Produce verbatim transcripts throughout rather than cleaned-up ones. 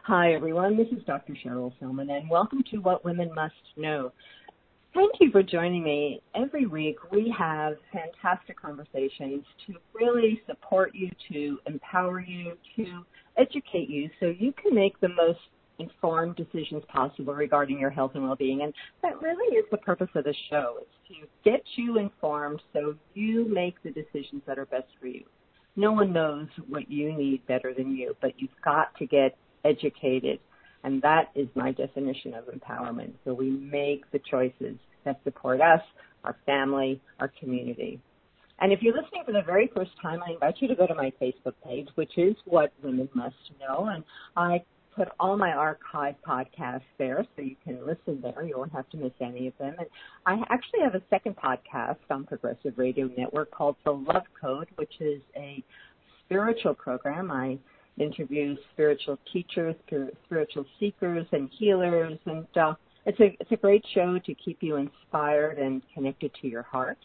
Hi, everyone. This is Doctor Cheryl Selman, and welcome to What Women Must Know. Thank you for joining me. Every week, we have fantastic conversations to really support you, to empower you, to educate you so you can make the most informed decisions possible regarding your health and well-being. And that really is the purpose of the show, is to get you informed so you make the decisions that are best for you. No one knows what you need better than you, but you've got to get educated, and that is my definition of empowerment. So we make the choices that support us, our family, our community. And if you're listening for the very first time, I invite you to go to my Facebook page, which is What Women Must Know, and I put all my archive podcasts there so you can listen there. You won't have to miss any of them. And I actually have a second podcast on Progressive Radio Network called The Love Code, which is a spiritual program. I interview spiritual teachers, spiritual seekers, and healers, and uh, it's a it's a great show to keep you inspired and connected to your heart.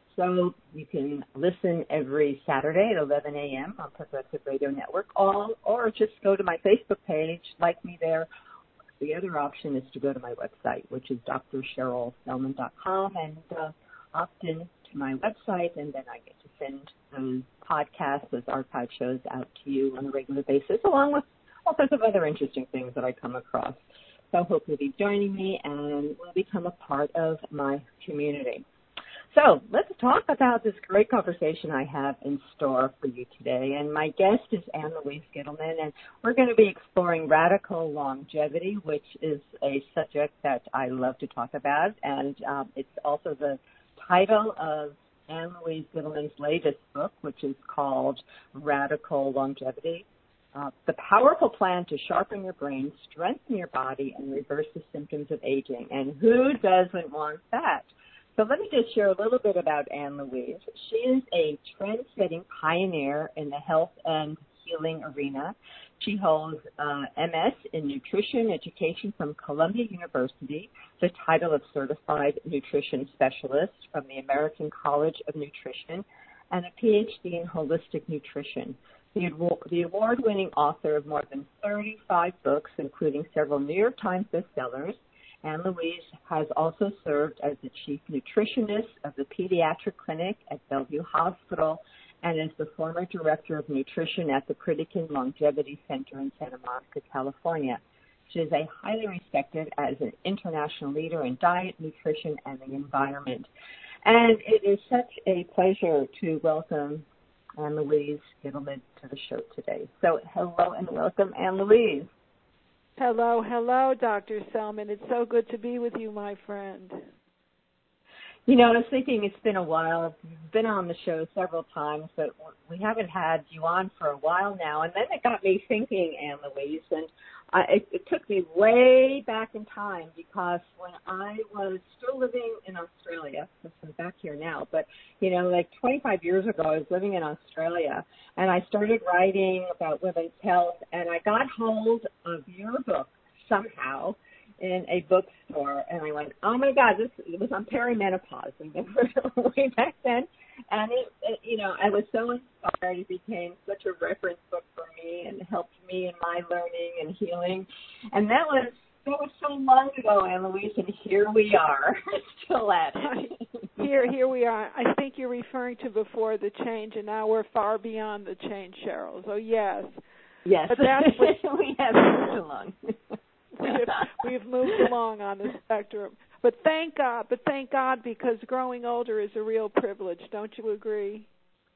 So you can listen every Saturday at eleven a.m. on Progressive Radio Network, or, or just go to my Facebook page, like me there. The other option is to go to my website, which is d r cheryl selman dot com, and uh, opt in to my website, and then I get to send those podcasts, those archive shows out to you on a regular basis, along with all sorts of other interesting things that I come across. So I hope you'll be joining me and will become a part of my community. So let's talk about this great conversation I have in store for you today. And my guest is Ann Louise Gittleman, and we're going to be exploring radical longevity, which is a subject that I love to talk about. And um, it's also the title of Ann Louise Gittleman's latest book, which is called Radical Longevity, uh, The Powerful Plan to Sharpen Your Brain, Strengthen Your Body, and Reverse the Symptoms of Aging. And who doesn't want that? So let me just share a little bit about Ann Louise. She is a trend-setting pioneer in the health and healing arena. She holds uh, M S in Nutrition Education from Columbia University, the title of Certified Nutrition Specialist from the American College of Nutrition, and a P H D in Holistic Nutrition. The, the award-winning author of more than thirty-five books, including several New York Times bestsellers, Ann Louise has also served as the chief nutritionist of the pediatric clinic at Bellevue Hospital and as the former director of nutrition at the Pritikin Longevity Center in Santa Monica, California. She is a highly respected as an international leader in diet, nutrition, and the environment. And it is such a pleasure to welcome Ann Louise Gittleman to the show today. So hello and welcome, Ann Louise. Hello, hello, Doctor Selman. It's so good to be with you, my friend. You know, I was thinking it's been a while. You've been on the show several times, but we haven't had you on for a while now. And then it got me thinking, Ann Louise, and I, it, it took me way back in time because when I was still living in Australia, I'm back here now, but, you know, like twenty-five years ago, I was living in Australia, and I started writing about women's health, and I got hold of your book somehow in a bookstore, and I went, oh, my God, this it was on perimenopause, and way back then, and, it, it, you know, I was so inspired. It became such a reference book for me and helped me in my learning and healing, and that was, that was so long ago, Ann Louise, and here we are, still at it. Here, here we are. I think you're referring to before the change, and now we're far beyond the change, Cheryl. So, yes. Yes, but that's what we have moved along. we have, we've moved along on the spectrum. But thank God, but thank God, because growing older is a real privilege. Don't you agree?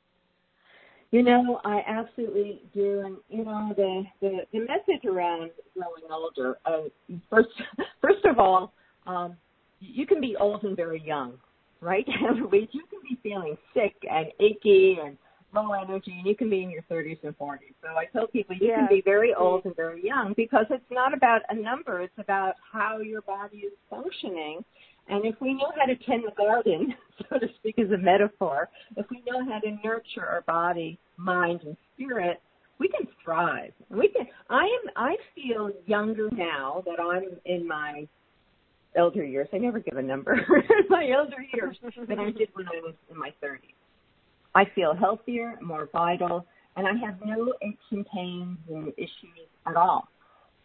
You know, I absolutely do. And, you know, the, the, the message around growing older, uh, first, first of all, um, you can be old and very young, right? You can be feeling sick and achy and low energy, and you can be in your thirties and forties. So I tell people you yes. can be very old and very young because it's not about a number. It's about how your body is functioning. And if we know how to tend the garden, so to speak, as a metaphor, if we know how to nurture our body, mind, and spirit, we can thrive. We can. I am. I feel younger now that I'm in my elder years. I never give a number. my elder years than I did when I was in my thirties. I feel healthier, more vital, and I have no aches and pains and issues at all.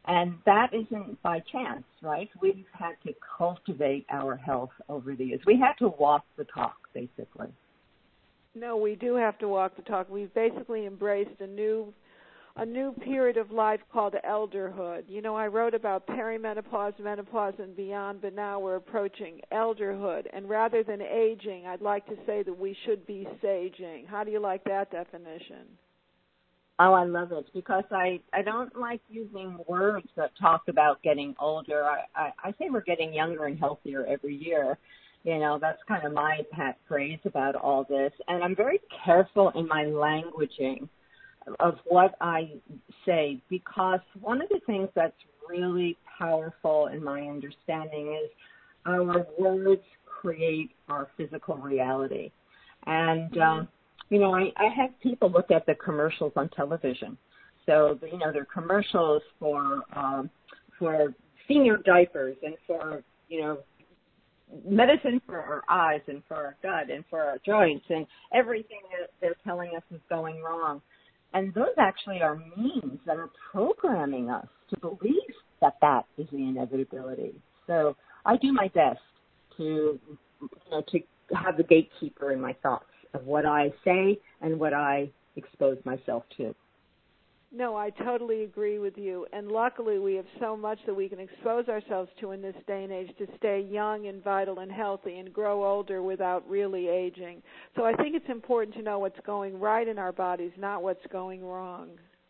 And that isn't by chance, right? We've had to cultivate our health over the years. We had to walk the talk, basically. No, we do have to walk the talk. We've basically embraced a new a new period of life called elderhood. You know, I wrote about perimenopause, menopause, and beyond, but now we're approaching elderhood. And rather than aging, I'd like to say that we should be saging. How do you like that definition? Oh, I love it, because I, I don't like using words that talk about getting older. I, I, I say we're getting younger and healthier every year. You know, that's kind of my pet phrase about all this. And I'm very careful in my languaging of what I say, because one of the things that's really powerful in my understanding is our words create our physical reality. And, um, you know, I, I have people look at the commercials on television. So, you know, they're commercials for um, for senior diapers and for, you know, medicine for our eyes and for our gut and for our joints, and everything that they're telling us is going wrong. And those actually are means that are programming us to believe that that is the inevitability. So I do my best to, you know, to have the gatekeeper in my thoughts of what I say and what I expose myself to. No, I totally agree with you. And luckily we have so much that we can expose ourselves to in this day and age to stay young and vital and healthy and grow older without really aging. So I think it's important to know what's going right in our bodies, not what's going wrong.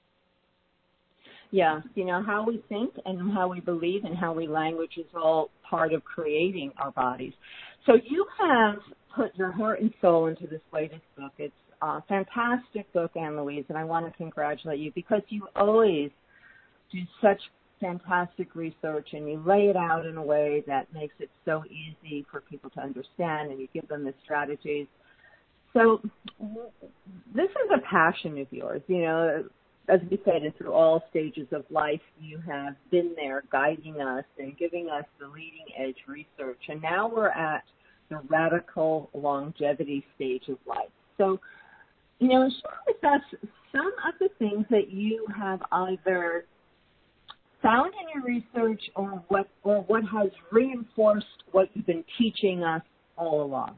Yeah, you know, how we think and how we believe and how we language is all part of creating our bodies. So you have put your heart and soul into this latest book. It's a fantastic book, Ann Louise, and I want to congratulate you, because you always do such fantastic research and you lay it out in a way that makes it so easy for people to understand, and you give them the strategies. So this is a passion of yours. You know, as we said, and through all stages of life, you have been there guiding us and giving us the leading edge research. And now we're at the radical longevity stage of life. So, you know, share with us some of the things that you have either found in your research or what or what has reinforced what you've been teaching us all along.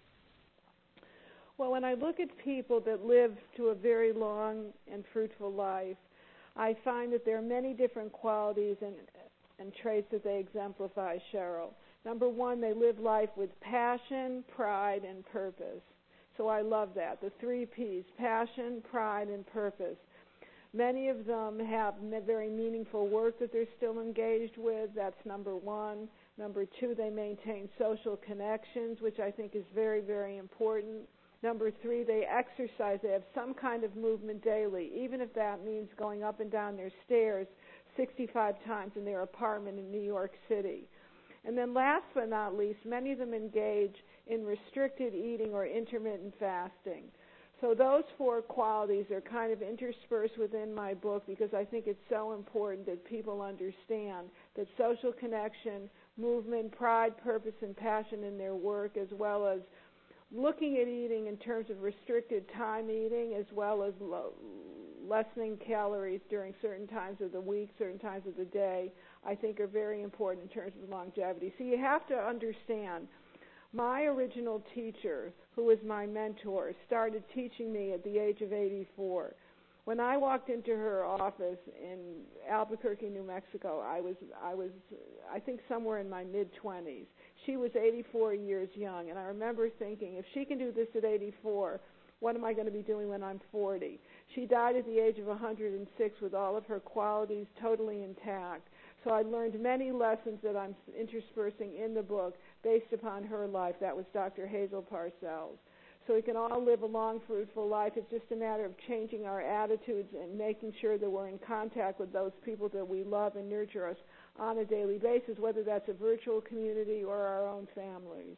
Well, when I look at people that live to a very long and fruitful life, I find that there are many different qualities and, and traits that they exemplify, Cheryl. Number one, they live life with passion, pride, and purpose. So I love that. The three P's, passion, pride, and purpose. Many of them have very meaningful work that they're still engaged with. That's number one. Number two, they maintain social connections, which I think is very, very important. Number three, they exercise. They have some kind of movement daily, even if that means going up and down their stairs sixty-five times in their apartment in New York City. And then last but not least, many of them engage in restricted eating or intermittent fasting. So those four qualities are kind of interspersed within my book, because I think it's so important that people understand that social connection, movement, pride, purpose, and passion in their work, as well as looking at eating in terms of restricted time eating, as well as lo- lessening calories during certain times of the week, certain times of the day, I think are very important in terms of longevity. So you have to understand, my original teacher, who was my mentor, started teaching me at the age of eighty-four. When I walked into her office in Albuquerque, New Mexico, I was, I was, I think somewhere in my mid-twenties. She was eighty-four years young, and I remember thinking, if she can do this at eighty-four, what am I going to be doing when I'm forty? She died at the age of one hundred six with all of her qualities totally intact. So I learned many lessons that I'm interspersing in the book based upon her life. That was Doctor Hazel Parcells. So we can all live a long, fruitful life. It's just a matter of changing our attitudes and making sure that we're in contact with those people that we love and nurture us on a daily basis, whether that's a virtual community or our own families.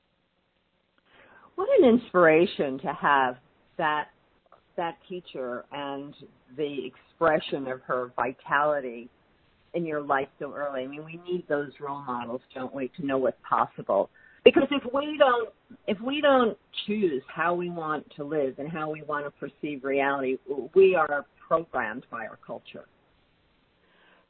What an inspiration to have that that teacher and the expression of her vitality in your life so early. I mean, we need those role models, don't we, to know what's possible. Because if we don't, if we don't choose how we want to live and how we want to perceive reality, we are programmed by our culture.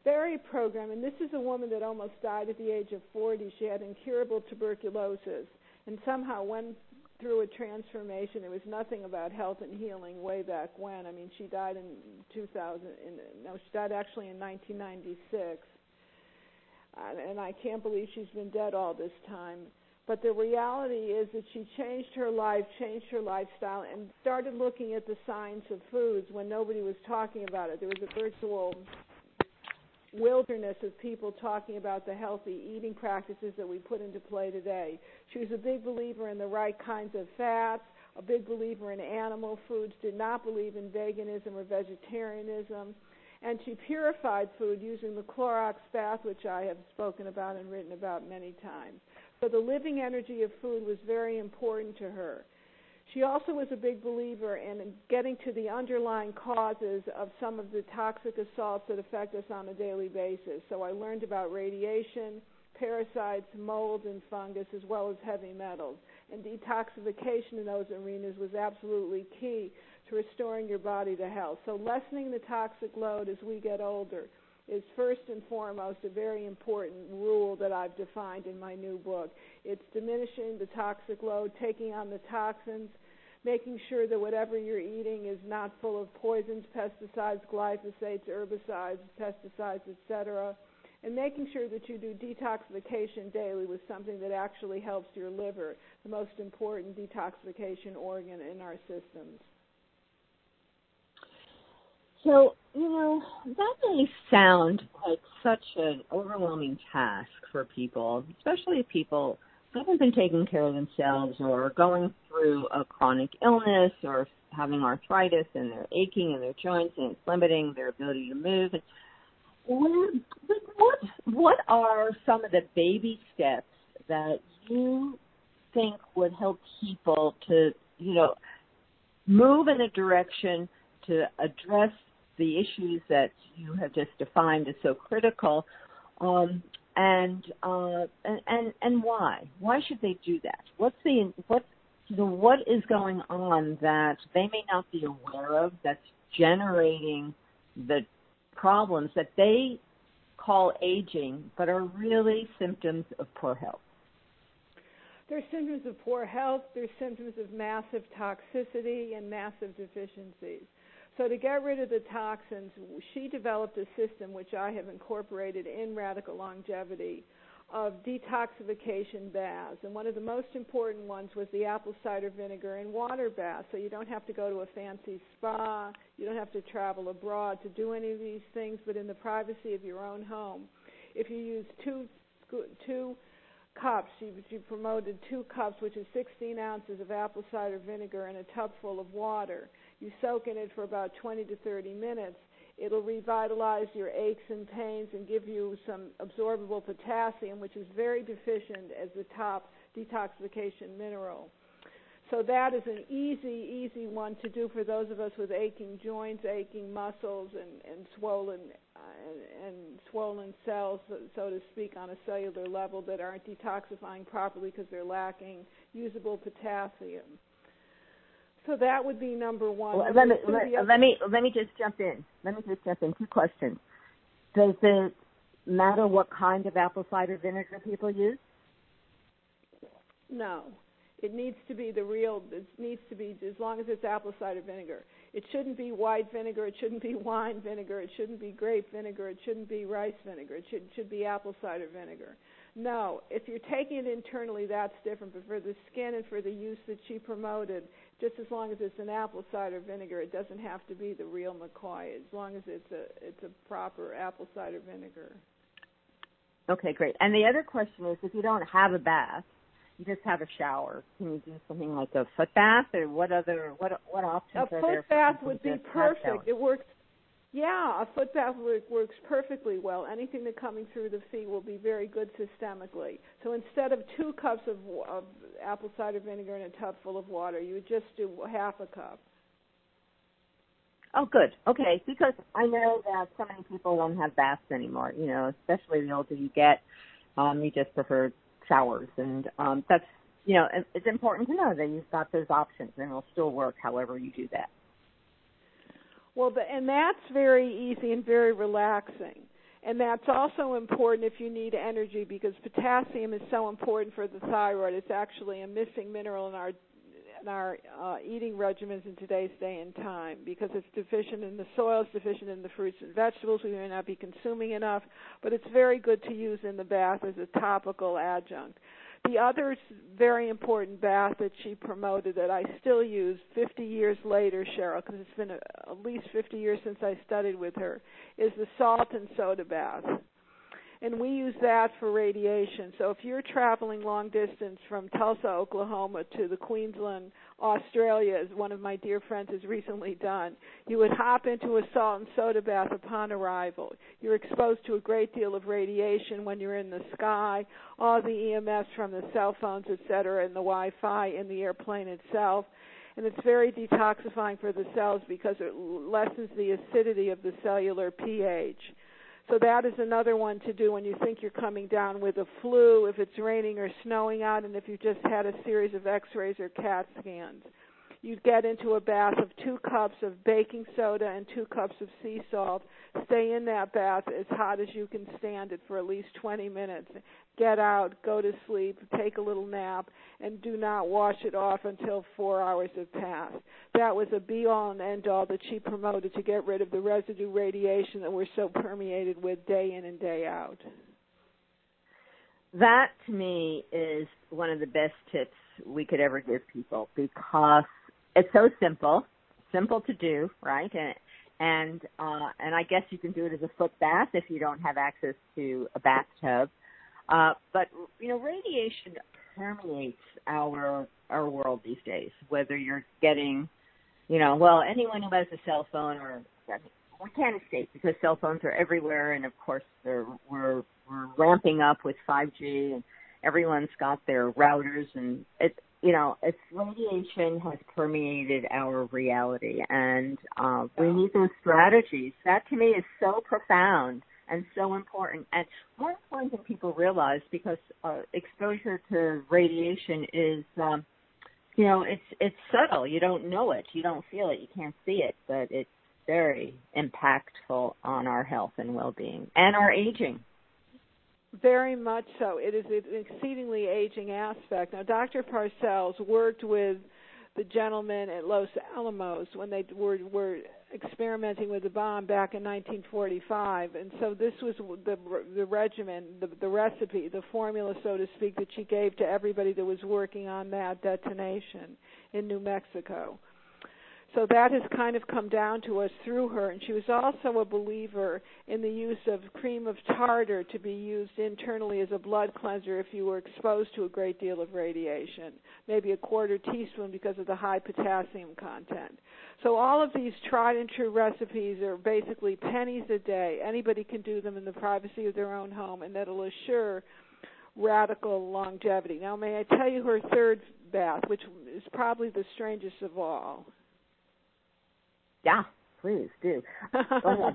very programmed. And this is a woman that almost died at the age of forty. She had incurable tuberculosis and somehow went through a transformation. There was nothing about health and healing way back when. I mean, she died in two thousand. In, no, she died actually in nineteen ninety-six. And I can't believe she's been dead all this time. But the reality is that she changed her life, changed her lifestyle, and started looking at the science of foods when nobody was talking about it. There was a virtual wilderness of people talking about the healthy eating practices that we put into play today. She was a big believer in the right kinds of fats, a big believer in animal foods, did not believe in veganism or vegetarianism. And she purified food using the Clorox bath, which I have spoken about and written about many times. So the living energy of food was very important to her. She also was a big believer in getting to the underlying causes of some of the toxic assaults that affect us on a daily basis. So I learned about radiation, parasites, mold, and fungus, as well as heavy metals. And detoxification in those arenas was absolutely key to restoring your body to health. So lessening the toxic load as we get older is first and foremost a very important rule that I've defined in my new book. It's diminishing the toxic load, taking on the toxins, making sure that whatever you're eating is not full of poisons, pesticides, glyphosates, herbicides, pesticides, et cetera, and making sure that you do detoxification daily with something that actually helps your liver, the most important detoxification organ in our systems. So, you know, that may sound like such an overwhelming task for people, especially if people haven't been taking care of themselves or are going through a chronic illness or having arthritis and they're aching in their joints and it's limiting their ability to move. And what, what are some of the baby steps that you think would help people to, you know, move in a direction to address the issues that you have just defined as so critical, um, and, uh, and and and why? Why should they do that? What's the what you know, what is going on that they may not be aware of that's generating the problems that they call aging, but are really symptoms of poor health? They're symptoms of poor health. They're symptoms of massive toxicity and massive deficiencies. So to get rid of the toxins, she developed a system which I have incorporated in Radical Longevity of detoxification baths. And one of the most important ones was the apple cider vinegar and water bath. So you don't have to go to a fancy spa. You don't have to travel abroad to do any of these things, but in the privacy of your own home. If you use two, two cups, she, she promoted two cups, which is sixteen ounces of apple cider vinegar and a tub full of water. You soak in it for about twenty to thirty minutes. It'll revitalize your aches and pains and give you some absorbable potassium, which is very deficient as the top detoxification mineral. So that is an easy, easy one to do for those of us with aching joints, aching muscles, and, and swollen uh, and, and swollen cells, so, so to speak, on a cellular level that aren't detoxifying properly because they're lacking usable potassium. So that would be number one. Well, let, me, let, let me let me just jump in. Let me just jump in. Two questions. Does it matter what kind of apple cider vinegar people use? No. It needs to be the real, it needs to be, as long as it's apple cider vinegar. It shouldn't be white vinegar, it shouldn't be wine vinegar, it shouldn't be grape vinegar, it shouldn't be rice vinegar, it should, should be apple cider vinegar. No, if you're taking it internally, that's different, but for the skin and for the use that she promoted, just as long as it's an apple cider vinegar, it doesn't have to be the real McCoy, as long as it's a, it's a proper apple cider vinegar. Okay, great. And the other question is, if you don't have a bath, you just have a shower, can you do something like a foot bath, or what other what what options a are there? A foot bath would be perfect. It works. Yeah, a foot bath works perfectly well. Anything that coming through the feet will be very good systemically. So instead of two cups of, of apple cider vinegar in a tub full of water, you would just do half a cup. Oh, good. Okay, because I know that so many people don't have baths anymore. You know, especially the older you get, um, you just prefer showers, and um, that's, you know, it's important to know that you've got those options, and it'll still work however you do that. Well, the, and that's very easy and very relaxing. And that's also important if you need energy, because potassium is so important for the thyroid. It's actually a missing mineral in our in our uh, eating regimens in today's day and time, because it's deficient in the soil, it's deficient in the fruits and vegetables. We may not be consuming enough, but it's very good to use in the bath as a topical adjunct. The other very important bath that she promoted that I still use fifty years later, Cheryl, because it's been a, at least fifty years since I studied with her, is the salt and soda bath. And we use that for radiation. So if you're traveling long distance from Tulsa, Oklahoma to the Queensland, Australia, as one of my dear friends has recently done, you would hop into a salt and soda bath upon arrival. You're exposed to a great deal of radiation when you're in the sky, all the E M S from the cell phones, et cetera, and the Wi-Fi in the airplane itself. And it's very detoxifying for the cells because it lessens the acidity of the cellular pH. So that is another one to do when you think you're coming down with a flu, if it's raining or snowing out, and if you've just had a series of x-rays or CAT scans. You'd get into a bath of two cups of baking soda and two cups of sea salt. Stay in that bath as hot as you can stand it for at least twenty minutes. Get out, go to sleep, take a little nap, and do not wash it off until four hours have passed. That was a be-all and end-all that she promoted to get rid of the residue radiation that we're so permeated with day in and day out. That, to me, is one of the best tips we could ever give people, because it's so simple, simple to do, right? And and uh, and I guess you can do it as a foot bath if you don't have access to a bathtub. Uh, but you know, radiation permeates our our world these days. Whether you're getting, you know, well, anyone who has a cell phone, or we can't escape because cell phones are everywhere, and of course they're, we're we're ramping up with five G, and everyone's got their routers, and it. You know, it's radiation has permeated our reality, and uh, we need those strategies. That, to me, is so profound and so important, and more important than people realize, because uh, exposure to radiation is, um, you know, it's it's subtle. You don't know it. You don't feel it. You can't see it, but it's very impactful on our health and well-being and our aging. Very much so. It is an exceedingly aging aspect. Now, Doctor Parcells worked with the gentleman at Los Alamos when they were, were experimenting with the bomb back in nineteen forty-five, and so this was the the regimen, the, the recipe, the formula, so to speak, that she gave to everybody that was working on that detonation in New Mexico. So that has kind of come down to us through her. And she was also a believer in the use of cream of tartar to be used internally as a blood cleanser if you were exposed to a great deal of radiation, maybe a quarter teaspoon because of the high potassium content. So all of these tried and true recipes are basically pennies a day. Anybody can do them in the privacy of their own home, and that'll assure radical longevity. Now, may I tell you her third bath, which is probably the strangest of all? Yeah, please do. Go ahead.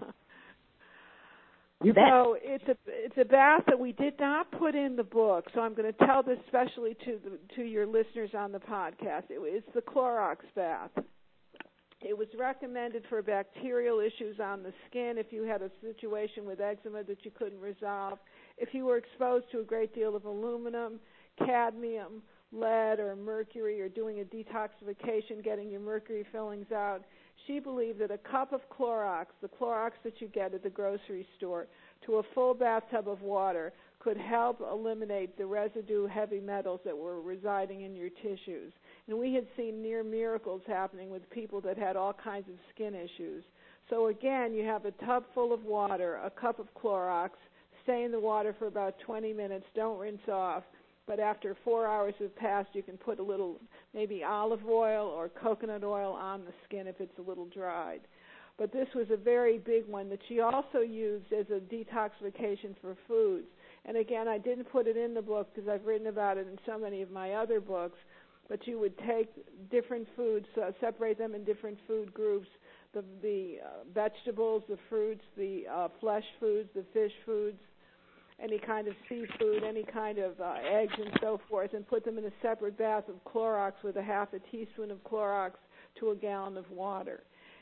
You bet. So it's a it's a bath that we did not put in the book. So I'm going to tell this especially to the, to your listeners on the podcast. It, it's the Clorox bath. It was recommended for bacterial issues on the skin, if you had a situation with eczema that you couldn't resolve, if you were exposed to a great deal of aluminum, cadmium, lead, or mercury, or doing a detoxification, getting your mercury fillings out. She believed that a cup of Clorox, the Clorox that you get at the grocery store, to a full bathtub of water could help eliminate the residue heavy metals that were residing in your tissues. And we had seen near miracles happening with people that had all kinds of skin issues. So again, you have a tub full of water, a cup of Clorox, stay in the water for about twenty minutes, don't rinse off. But after four hours have passed, you can put a little, maybe olive oil or coconut oil on the skin if it's a little dried. But this was a very big one that she also used as a detoxification for foods. And again, I didn't put it in the book because I've written about it in so many of my other books, but you would take different foods, uh, separate them in different food groups, the, the uh, vegetables, the fruits, the uh, flesh foods, the fish foods, any kind of seafood, any kind of uh, eggs and so forth, and put them in a separate bath of Clorox with a half a teaspoon of Clorox to a gallon of water.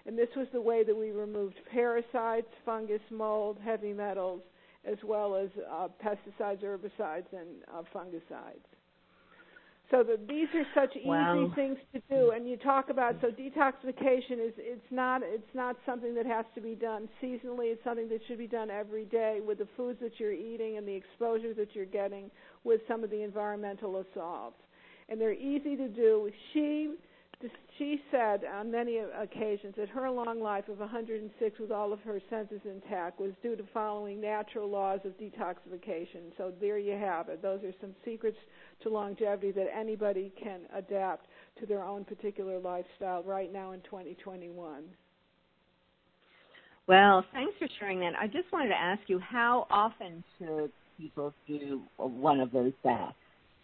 And this was the way that we removed parasites, fungus, mold, heavy metals, as well as uh, pesticides, herbicides, and uh, fungicides. So the, these are such wow. easy things to do. And you talk about, so detoxification is it's not it's not something that has to be done seasonally. It's something that should be done every day with the foods that you're eating and the exposure that you're getting with some of the environmental assaults. And they're easy to do. She she said on many occasions that her long life of one hundred six with all of her senses intact was due to following natural laws of detoxification. So there you have it. Those are some secrets to longevity that anybody can adapt to their own particular lifestyle right now in twenty twenty-one. Well, thanks for sharing that. I just wanted to ask you, how often should people do one of those baths?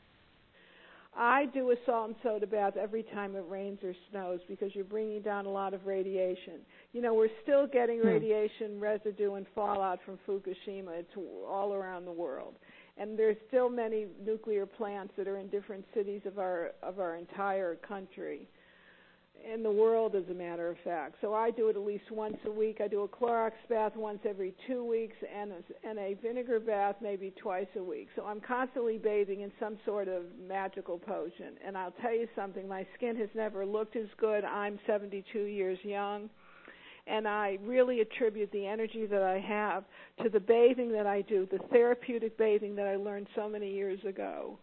I do a salt and soda bath every time it rains or snows because you're bringing down a lot of radiation. You know, we're still getting hmm. radiation residue and fallout from Fukushima. It's all around the world. And there's still many nuclear plants that are in different cities of our of our entire country, in the world, as a matter of fact. So I do it at least once a week. I do a Clorox bath once every two weeks and a, and a vinegar bath maybe twice a week. So I'm constantly bathing in some sort of magical potion. And I'll tell you something, my skin has never looked as good. I'm seventy-two years young. And I really attribute the energy that I have to the bathing that I do, the therapeutic bathing that I learned so many years ago.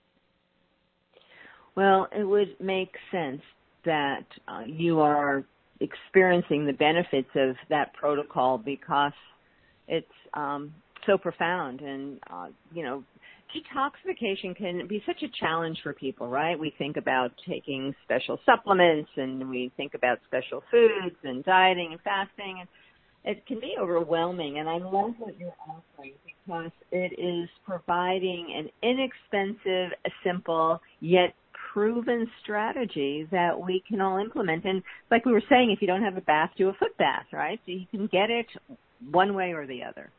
Well, it would make sense that uh, you are experiencing the benefits of that protocol because it's um, so profound. And, uh, you know, detoxification can be such a challenge for people, right? We think about taking special supplements and we think about special foods and dieting and fasting, and it can be overwhelming. And I love what you're offering because it is providing an inexpensive, simple, yet proven strategy that we can all implement. And like we were saying, if you don't have a bath, do a foot bath, right? So you can get it one way or the other.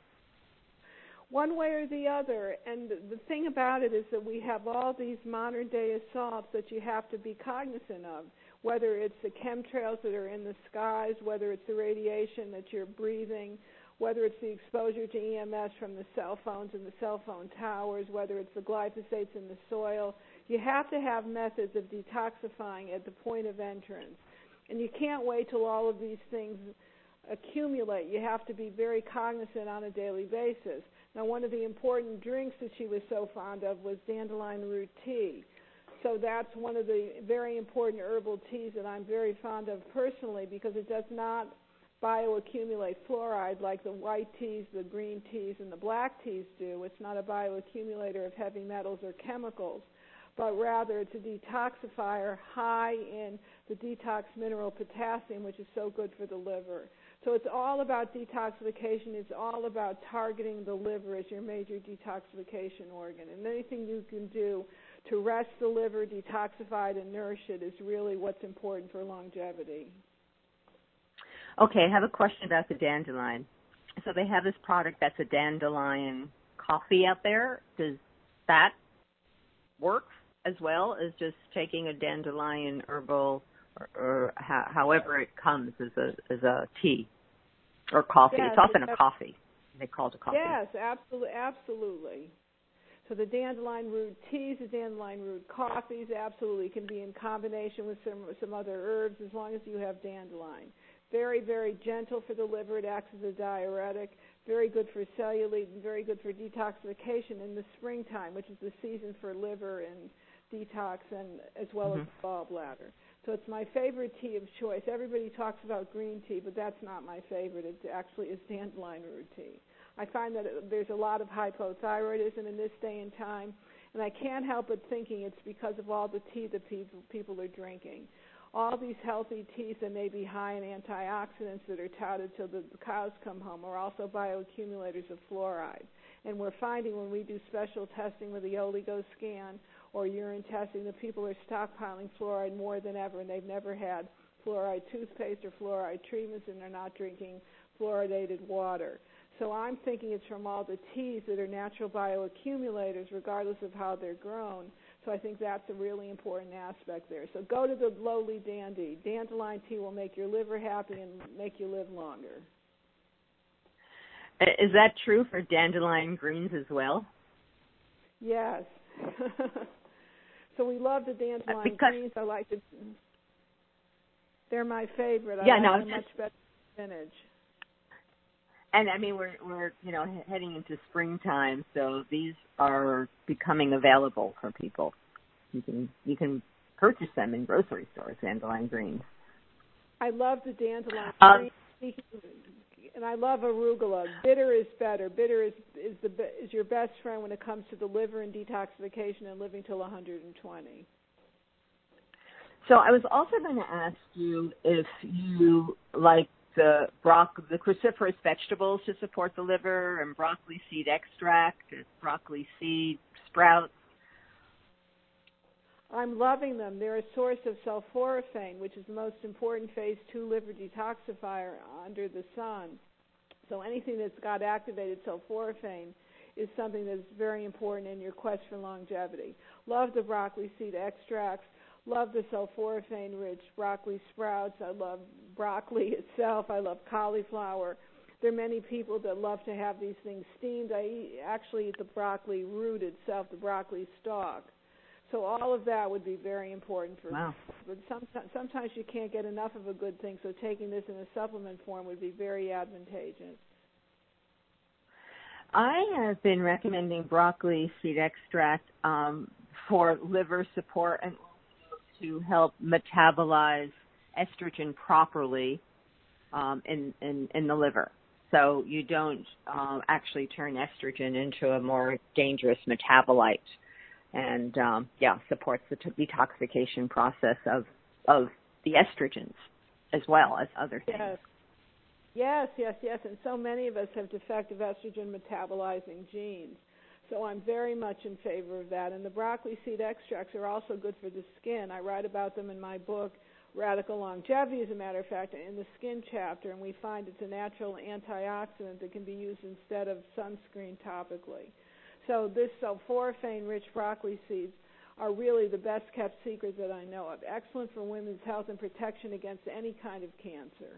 One way or the other. And the thing about it is that we have all these modern day assaults that you have to be cognizant of, whether it's the chemtrails that are in the skies, whether it's the radiation that you're breathing, whether it's the exposure to E M S from the cell phones and the cell phone towers, whether it's the glyphosates in the soil. You have to have methods of detoxifying at the point of entrance. And you can't wait till all of these things accumulate. You have to be very cognizant on a daily basis. Now, one of the important drinks that she was so fond of was dandelion root tea. So that's one of the very important herbal teas that I'm very fond of personally because it does not bioaccumulate fluoride like the white teas, the green teas, and the black teas do. It's not a bioaccumulator of heavy metals or chemicals, but rather it's a detoxifier high in the detox mineral potassium, which is so good for the liver. So it's all about detoxification. It's all about targeting the liver as your major detoxification organ. And anything you can do to rest the liver, detoxify it, and nourish it is really what's important for longevity. Okay, I have a question about the dandelion. So they have this product that's a dandelion coffee out there. Does that work as well as just taking a dandelion herbal or, or ho- however it comes as a as a tea or coffee? Yes, it's often it's a coffee. They call it a coffee. Yes, absolutely, absolutely. So the dandelion root teas, the dandelion root coffees, absolutely can be in combination with some some other herbs as long as you have dandelion. Very, very gentle for the liver. It acts as a diuretic. Very good for cellulite and very good for detoxification in the springtime, which is the season for liver and detox, and as well mm-hmm. as the gallbladder. So it's my favorite tea of choice. Everybody talks about green tea, but that's not my favorite. It actually is dandelion root tea. I find that there's a lot of hypothyroidism in this day and time, and I can't help but thinking it's because of all the tea that people, people are drinking. All these healthy teas that may be high in antioxidants that are touted till the cows come home are also bioaccumulators of fluoride. And we're finding when we do special testing with the OligoScan or urine testing that people are stockpiling fluoride more than ever, and they've never had fluoride toothpaste or fluoride treatments, and they're not drinking fluoridated water. So I'm thinking it's from all the teas that are natural bioaccumulators, regardless of how they're grown. So I think that's a really important aspect there. So go to the lowly dandy. Dandelion tea will make your liver happy and make you live longer. Is that true for dandelion greens as well? Yes. So we love the dandelion because, greens. I like to. They're my favorite. I yeah, like no, them much better than spinach. And I mean, we're we're you know heading into springtime, so these are becoming available for people. You can you can purchase them in grocery stores, dandelion greens. I love the dandelion um, greens, and I love arugula. Bitter is better. Bitter is is the is your best friend when it comes to the liver and detoxification and living till one hundred twenty. So I was also going to ask you if you like the broc the cruciferous vegetables to support the liver, and broccoli seed extract, broccoli seed sprouts. I'm loving them. They're a source of sulforaphane, which is the most important phase two liver detoxifier under the sun. So anything that's got activated sulforaphane is something that's very important in your quest for longevity. Love the broccoli seed extracts. Love the sulforaphane-rich broccoli sprouts. I love broccoli itself. I love cauliflower. There are many people that love to have these things steamed. I eat, actually eat the broccoli root itself, the broccoli stalk. So all of that would be very important for. Wow. But sometimes, sometimes you can't get enough of a good thing. So taking this in a supplement form would be very advantageous. I have been recommending broccoli seed extract um, for liver support and to help metabolize estrogen properly um, in, in, in the liver. So you don't um, actually turn estrogen into a more dangerous metabolite, and um, yeah, supports the t- detoxification process of, of the estrogens as well as other things. Yes. Yes, yes, yes, and so many of us have defective estrogen metabolizing genes. So I'm very much in favor of that. And the broccoli seed extracts are also good for the skin. I write about them in my book, Radical Longevity, as a matter of fact, in the skin chapter, and we find it's a natural antioxidant that can be used instead of sunscreen topically. So this sulforaphane-rich broccoli seeds are really the best-kept secret that I know of. Excellent for women's health and protection against any kind of cancer.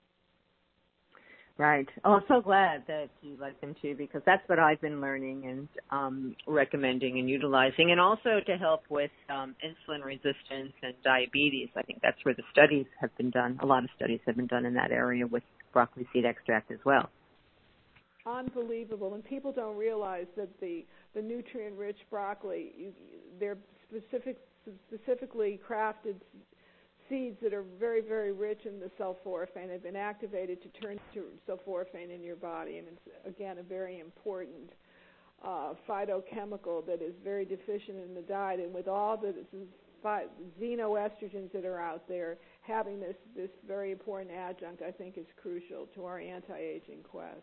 Right. Oh, I'm so glad that you like them too, because that's what I've been learning and um, recommending and utilizing, and also to help with um, insulin resistance and diabetes. I think that's where the studies have been done. A lot of studies have been done in that area with broccoli seed extract as well. Unbelievable. And people don't realize that the, the nutrient-rich broccoli, you, they're specific, specifically crafted seeds that are very, very rich in the sulforaphane. They've been activated to turn to sulforaphane in your body, and it's, again, a very important uh, phytochemical that is very deficient in the diet. And with all the xenoestrogens that are out there, having this, this very important adjunct, I think, is crucial to our anti-aging quest.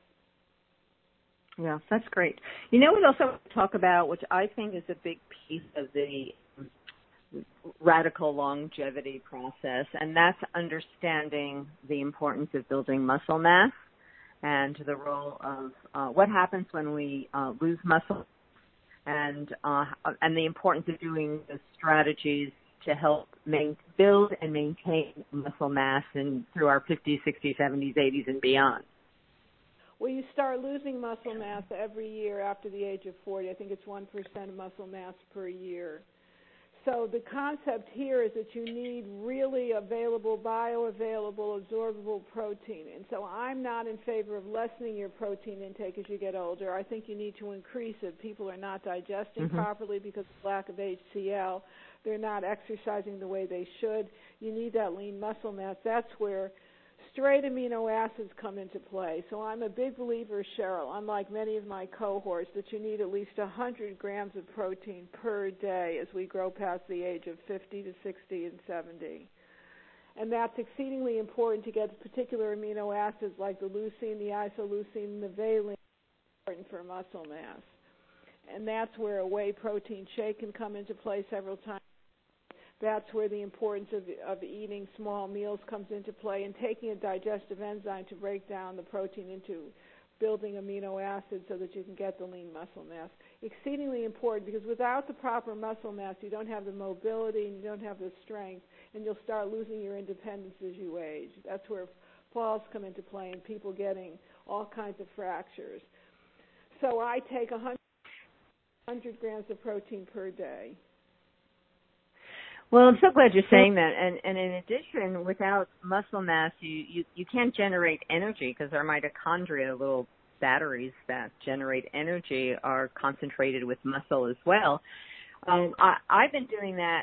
Yeah, that's great. You know, we also talk about, which I think is a big piece of the radical longevity process, and that's understanding the importance of building muscle mass and the role of uh, what happens when we uh, lose muscle, and uh, and the importance of doing the strategies to help main, build and maintain muscle mass in, through our fifties, sixties, seventies, eighties, and beyond. Well, you start losing muscle mass every year after the age of forty. I think it's one percent of muscle mass per year. So the concept here is that you need really available, bioavailable, absorbable protein. And so I'm not in favor of lessening your protein intake as you get older. I think you need to increase it. People are not digesting mm-hmm. properly because of lack of H C L. They're not exercising the way they should. You need that lean muscle mass. That's where straight amino acids come into play. So I'm a big believer, Cheryl, unlike many of my cohorts, that you need at least one hundred grams of protein per day as we grow past the age of fifty to sixty and seventy. And that's exceedingly important to get particular amino acids like the leucine, the isoleucine, the valine, important for muscle mass. And that's where a whey protein shake can come into play several times. That's where the importance of, of eating small meals comes into play, and taking a digestive enzyme to break down the protein into building amino acids so that you can get the lean muscle mass. Exceedingly important, because without the proper muscle mass, you don't have the mobility and you don't have the strength, and you'll start losing your independence as you age. That's where falls come into play and people getting all kinds of fractures. So I take one hundred grams of protein per day. Well, I'm so glad you're saying that. And, and in addition, without muscle mass, you, you, you can't generate energy because our mitochondria, little batteries that generate energy, are concentrated with muscle as well. Um, I, I've been doing that.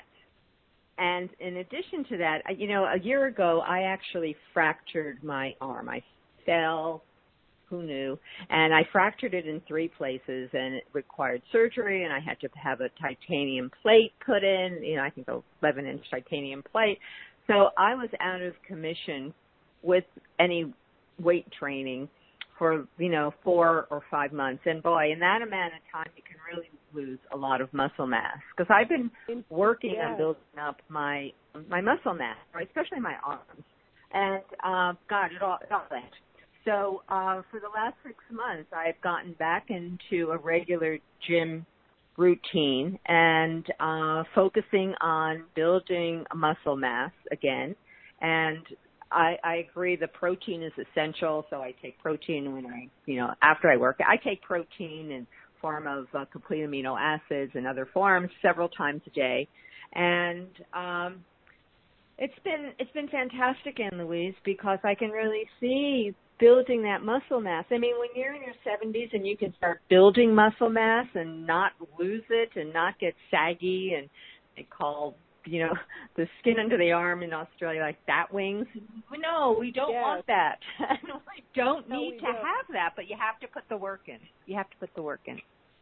And in addition to that, you know, a year ago, I actually fractured my arm. I fell, who knew, and I fractured it in three places, and it required surgery, and I had to have a titanium plate put in, you know, I think an eleven-inch titanium plate. So I was out of commission with any weight training for, you know, four or five months. And, boy, in that amount of time, you can really lose a lot of muscle mass, because I've been working yes. on building up my my muscle mass, right, especially my arms. And, uh, God, it all, it all went. So uh, for the last six months, I've gotten back into a regular gym routine and uh, focusing on building muscle mass again. And I, I agree the protein is essential, so I take protein when I, you know, after I work. I take protein in form of uh, complete amino acids and other forms several times a day. And um, it's been it's been fantastic, Ann Louise, because I can really see building that muscle mass. I mean, when you're in your seventies and you can start building muscle mass and not lose it and not get saggy, and they call, you know, the skin under the arm in Australia like bat wings. No, we don't yes. want that. we don't no, need we to don't. have that, but you have to put the work in. You have to put the work in.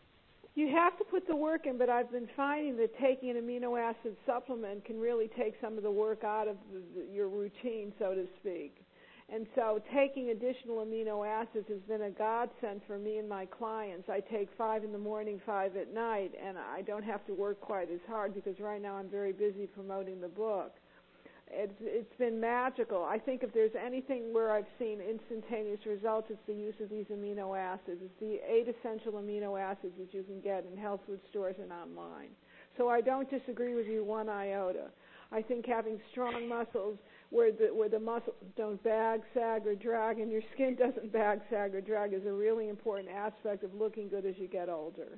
You have to put the work in, but I've been finding that taking an amino acid supplement can really take some of the work out of the, the, your routine, so to speak. And so taking additional amino acids has been a godsend for me and my clients. I take five in the morning, five at night, and I don't have to work quite as hard because right now I'm very busy promoting the book. It's, it's been magical. I think if there's anything where I've seen instantaneous results, it's the use of these amino acids. It's the eight essential amino acids that you can get in health food stores and online. So I don't disagree with you one iota. I think having strong muscles where the, where the muscles don't bag, sag, or drag, and your skin doesn't bag, sag, or drag is a really important aspect of looking good as you get older.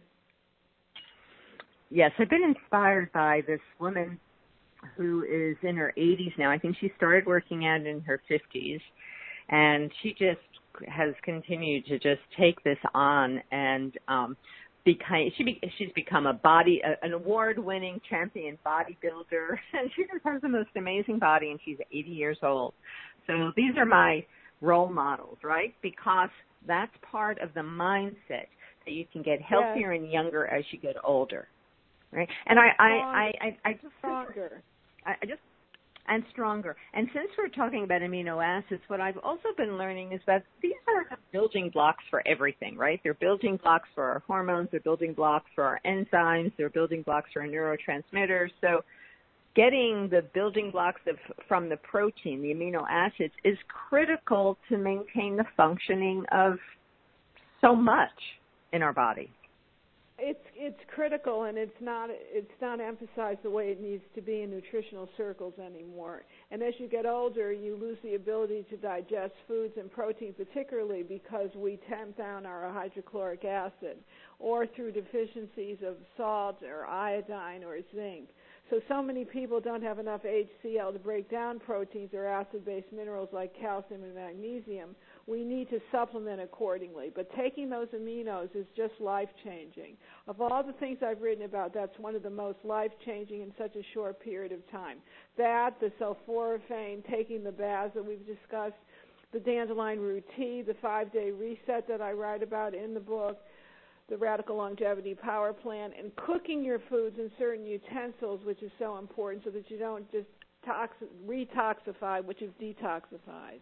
Yes, I've been inspired by this woman who is in her eighties now. I think she started working out in her fifties, and she just has continued to just take this on, and um, become, she be, she's become a body, a, an award-winning champion bodybuilder, and she just has the most amazing body, and she's eighty years old. So these are my role models, right? Because that's part of the mindset that you can get healthier yes. and younger as you get older, right? And I, I, I, I, I just stronger. I just and stronger. And since we're talking about amino acids, what I've also been learning is that these are the building blocks for everything, right? They're building blocks for our hormones, they're building blocks for our enzymes, they're building blocks for our neurotransmitters. So getting the building blocks of, from the protein, the amino acids, is critical to maintain the functioning of so much in our body. It's it's critical, and it's not it's not emphasized the way it needs to be in nutritional circles anymore. And as you get older, you lose the ability to digest foods and protein, particularly because we tamp down our hydrochloric acid, or through deficiencies of salt or iodine or zinc. So, so many people don't have enough H C L to break down proteins or acid-based minerals like calcium and magnesium. We need to supplement accordingly. But taking those aminos is just life-changing. Of all the things I've written about, that's one of the most life-changing in such a short period of time. That, the sulforaphane, taking the baths that we've discussed, the dandelion root tea, the five-day reset that I write about in the book, the Radical Longevity Power Plan, and cooking your foods in certain utensils, which is so important so that you don't just tox- retoxify what you've detoxified.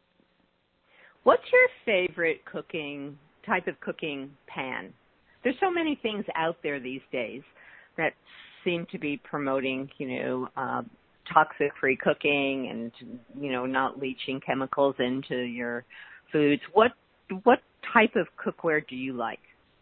What's your favorite cooking, type of cooking pan? There's so many things out there these days that seem to be promoting, you know, uh, toxic-free cooking and, you know, not leaching chemicals into your foods. What what type of cookware do you like?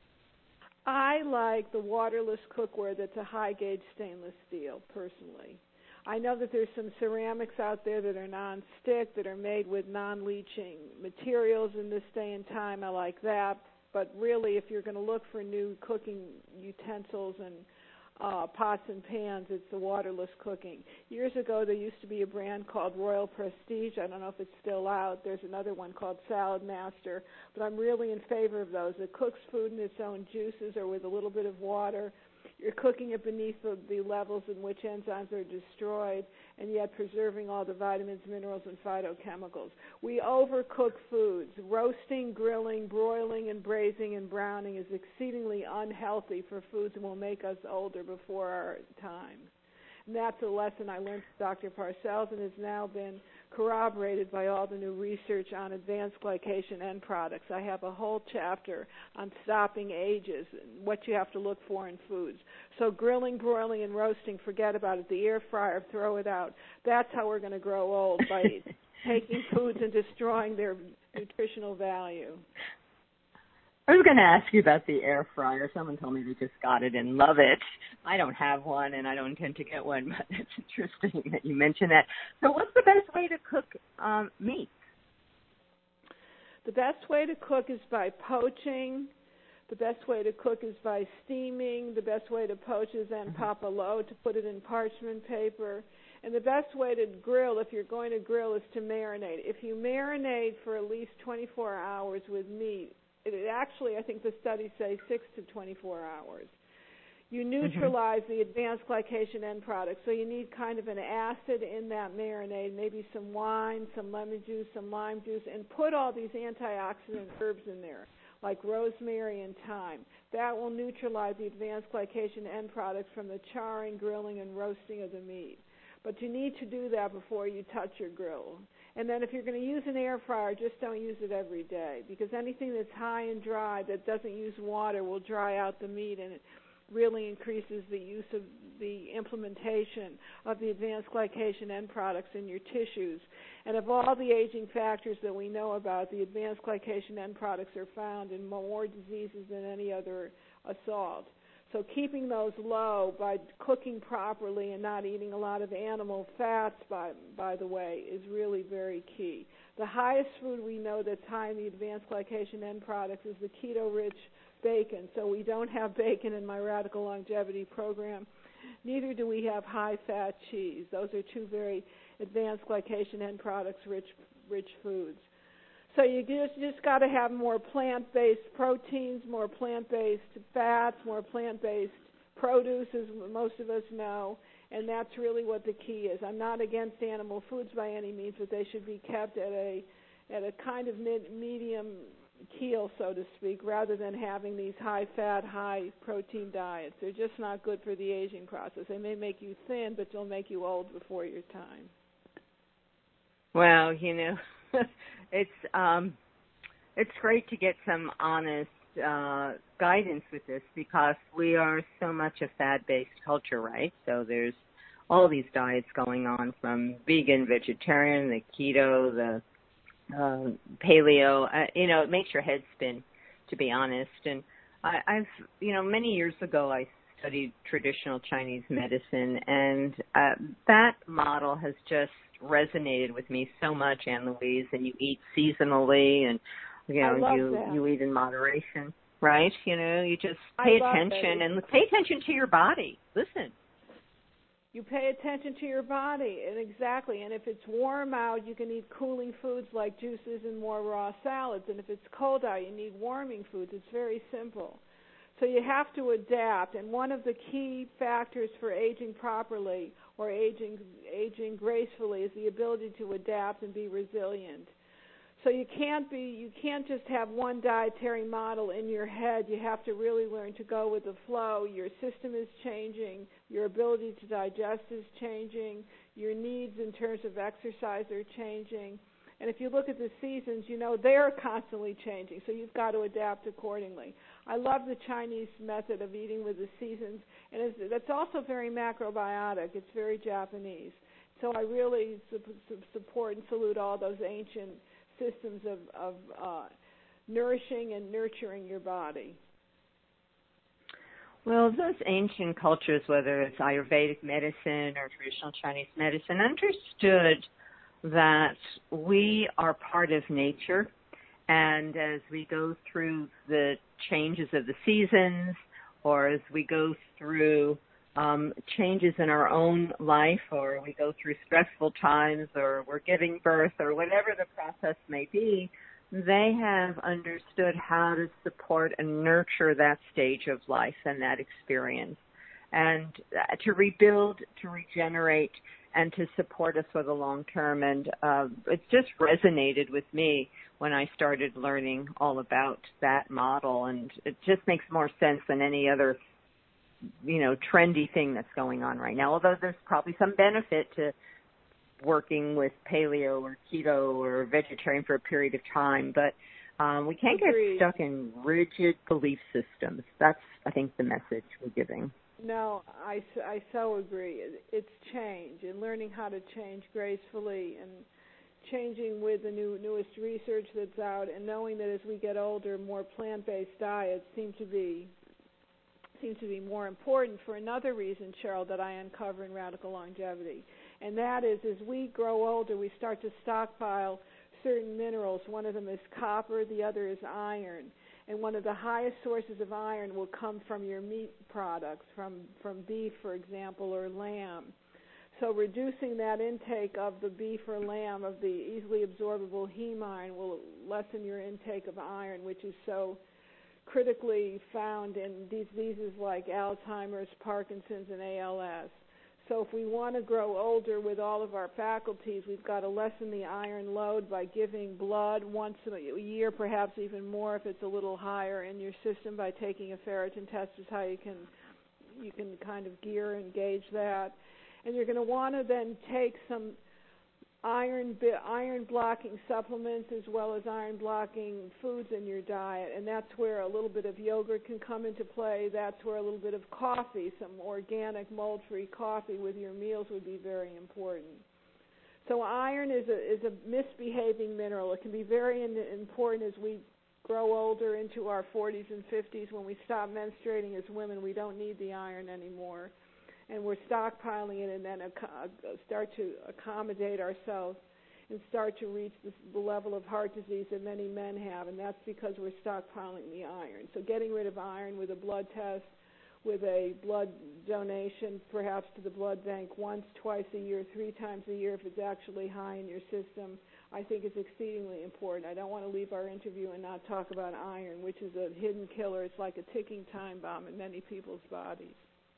I like the waterless cookware that's a high-gauge stainless steel, personally. I know that there's some ceramics out there that are non-stick, that are made with non-leaching materials in this day and time. I like that. But really, if you're going to look for new cooking utensils and uh, pots and pans, it's the waterless cooking. Years ago, there used to be a brand called Royal Prestige. I don't know if it's still out. There's another one called Salad Master. But I'm really in favor of those. It cooks food in its own juices or with a little bit of water. You're cooking it beneath the, the levels in which enzymes are destroyed, and yet preserving all the vitamins, minerals, and phytochemicals. We overcook foods. Roasting, grilling, broiling, and braising and browning is exceedingly unhealthy for foods and will make us older before our time. And that's a lesson I learned from Doctor Parcells and has now been corroborated by all the new research on advanced glycation end products. I have a whole chapter on stopping ages, what you have to look for in foods. So grilling, broiling, and roasting, forget about it. The air fryer, throw it out. That's how we're going to grow old, by taking foods and destroying their nutritional value. I was going to ask you about the air fryer. Someone told me they just got it and love it. I don't have one, and I don't intend to get one, but it's interesting that you mentioned that. So what's the best way to cook um, meat? The best way to cook is by poaching. The best way to cook is by steaming. The best way to poach is en papillote, to put it in parchment paper. And the best way to grill, if you're going to grill, is to marinate. If you marinate for at least twenty-four hours with meat, it actually, I think the studies say six to twenty-four hours. You neutralize mm-hmm. the advanced glycation end products, so you need kind of an acid in that marinade, maybe some wine, some lemon juice, some lime juice, and put all these antioxidant herbs in there, like rosemary and thyme. That will neutralize the advanced glycation end products from the charring, grilling, and roasting of the meat. But you need to do that before you touch your grill. And then if you're going to use an air fryer, just don't use it every day, because anything that's high and dry that doesn't use water will dry out the meat, and it really increases the use of the implementation of the advanced glycation end products in your tissues. And of all the aging factors that we know about, the advanced glycation end products are found in more diseases than any other assault. So keeping those low by cooking properly and not eating a lot of animal fats, by, by the way, is really very key. The highest food we know that's high in the advanced glycation end products is the keto-rich bacon. So we don't have bacon in my Radical Longevity program. Neither do we have high-fat cheese. Those are two very advanced glycation end products rich, rich foods. So you just, just got to have more plant-based proteins, more plant-based fats, more plant-based produce, as most of us know, and that's really what the key is. I'm not against animal foods by any means, but they should be kept at a at a kind of mid, medium keel, so to speak, rather than having these high-fat, high-protein diets. They're just not good for the aging process. They may make you thin, but they'll make you old before your time. Well, you know, it's um, it's great to get some honest uh, guidance with this, because we are so much a fad-based culture, right? So there's all these diets going on, from vegan, vegetarian, the keto, the uh, paleo. Uh, you know, it makes your head spin, to be honest. And I, I've, you know, many years ago I studied traditional Chinese medicine, and uh, that model has just resonated with me so much, Ann Louise. And you eat seasonally, and you know you that. you eat in moderation, right? You know, you just pay attention that. and pay attention to your body. Listen. You pay attention to your body, and exactly. And if it's warm out, you can eat cooling foods like juices and more raw salads. And if it's cold out, you need warming foods. It's very simple. So you have to adapt. And one of the key factors for aging properly or aging aging gracefully is the ability to adapt and be resilient. So you can't be you can't just have one dietary model in your head. You have to really learn to go with the flow. Your system is changing. Your ability to digest is changing. Your needs in terms of exercise are changing. And if you look at the seasons, you know they're constantly changing. So you've got to adapt accordingly. I love the Chinese method of eating with the seasons, and it's, that's also very macrobiotic. It's very Japanese. So I really su- su- support and salute all those ancient systems of, of uh, nourishing and nurturing your body? Well, those ancient cultures, whether it's Ayurvedic medicine or traditional Chinese medicine, understood that we are part of nature, and as we go through the changes of the seasons, or as we go through um, changes in our own life, or we go through stressful times, or we're giving birth, or whatever the process may be, they have understood how to support and nurture that stage of life and that experience, and to rebuild, to regenerate, and to support us for the long term. And uh, it just resonated with me when I started learning all about that model, and it just makes more sense than any other, you know, trendy thing that's going on right now, although there's probably some benefit to working with paleo or keto or vegetarian for a period of time, but um, we can't Agreed. get stuck in rigid belief systems. That's, I think, the message we're giving. No, I, I so agree. It's change, and learning how to change gracefully, and changing with the new newest research that's out, and knowing that as we get older, more plant-based diets seem to be seem to be more important for another reason, Cheryl, that I uncover in Radical Longevity. And that is, as we grow older, we start to stockpile certain minerals. One of them is copper, the other is iron. And one of the highest sources of iron will come from your meat products, from, from beef, for example, or lamb. So reducing that intake of the beef or lamb, of the easily absorbable heme iron, will lessen your intake of iron, which is so critically found in diseases like Alzheimer's, Parkinson's, and A L S. So if we want to grow older with all of our faculties, we've got to lessen the iron load by giving blood once a year, perhaps even more if it's a little higher in your system, by taking a ferritin test is how you can you can kind of gear and gauge that. And you're going to want to then take some iron iron blocking supplements as well as iron blocking foods in your diet, and that's where a little bit of yogurt can come into play. That's where a little bit of coffee, some organic mold-free coffee with your meals, would be very important. So iron is a is a misbehaving mineral. It can be very in, important as we grow older into our forties and fifties. When we stop menstruating as women, we don't need the iron anymore, and we're stockpiling it, and then ac- start to accommodate ourselves and start to reach this, the level of heart disease that many men have, and that's because we're stockpiling the iron. So getting rid of iron with a blood test, with a blood donation, perhaps to the blood bank once, twice a year, three times a year if it's actually high in your system, I think is exceedingly important. I don't want to leave our interview and not talk about iron, which is a hidden killer. It's like a ticking time bomb in many people's bodies.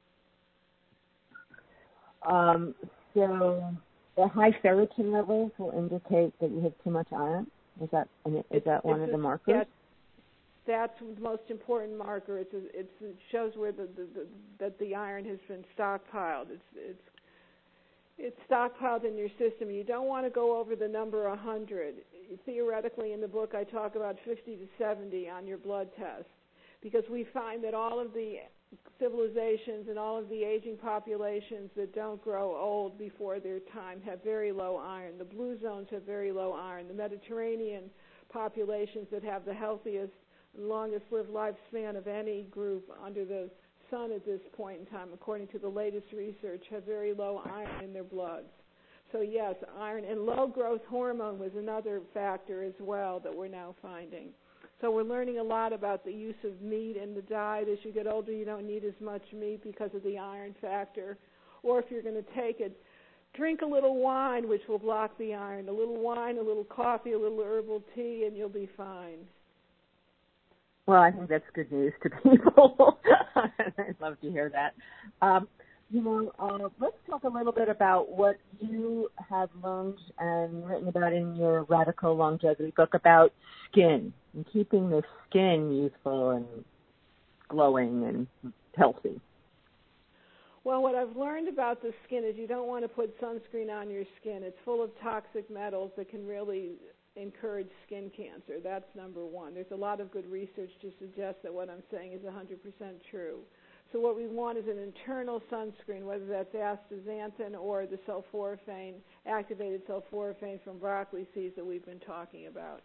Um, so the high ferritin levels will indicate that you have too much iron. Is that is that one of the markers? That, that's the most important marker. It's a, it's, it shows where the, the, the that the iron has been stockpiled. It's it's it's stockpiled in your system. You don't want to go over the number one hundred. Theoretically, in the book, I talk about fifty to seventy on your blood test, because we find that all of the civilizations and all of the aging populations that don't grow old before their time have very low iron. The blue zones have very low iron. The Mediterranean populations that have the healthiest and longest lived lifespan of any group under the sun at this point in time, according to the latest research, have very low iron in their bloods. So yes, iron, and low growth hormone was another factor as well that we're now finding. So we're learning a lot about the use of meat in the diet. As you get older, you don't need as much meat because of the iron factor. Or if you're going to take it, drink a little wine, which will block the iron. A little wine, a little coffee, a little herbal tea, and you'll be fine. Well, I think that's good news to people. I'd love to hear that. Um, you know, uh, let's talk a little bit about what you have learned and written about in your Radical Longevity book about skin and keeping the skin youthful and glowing and healthy. Well, what I've learned about the skin is you don't want to put sunscreen on your skin. It's full of toxic metals that can really encourage skin cancer. That's number one. There's a lot of good research to suggest that what I'm saying is one hundred percent true. So what we want is an internal sunscreen, whether that's astaxanthin or the sulforaphane, activated sulforaphane from broccoli seeds that we've been talking about.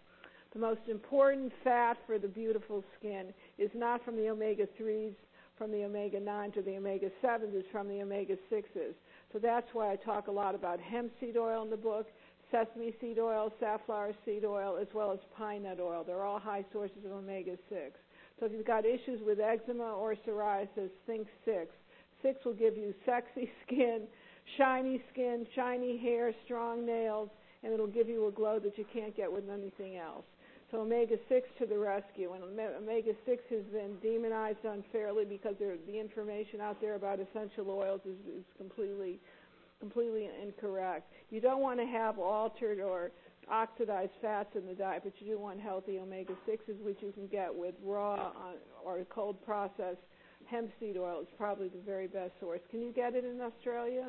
The most important fat for the beautiful skin is not from the omega threes, from the omega nines, or the omega sevens, it's from the omega sixes. So that's why I talk a lot about hemp seed oil in the book, sesame seed oil, safflower seed oil, as well as pine nut oil. They're all high sources of omega six. So if you've got issues with eczema or psoriasis, think six. Six will give you sexy skin, shiny skin, shiny hair, strong nails, and it'll give you a glow that you can't get with anything else. So omega six to the rescue. And omega six has been demonized unfairly because there, the information out there about essential oils is, is completely, completely incorrect. You don't want to have altered or oxidized fats in the diet, but you do want healthy omega sixes, which you can get with raw uh, or cold processed hemp seed oil. Is probably the very best source. Can you get it in Australia?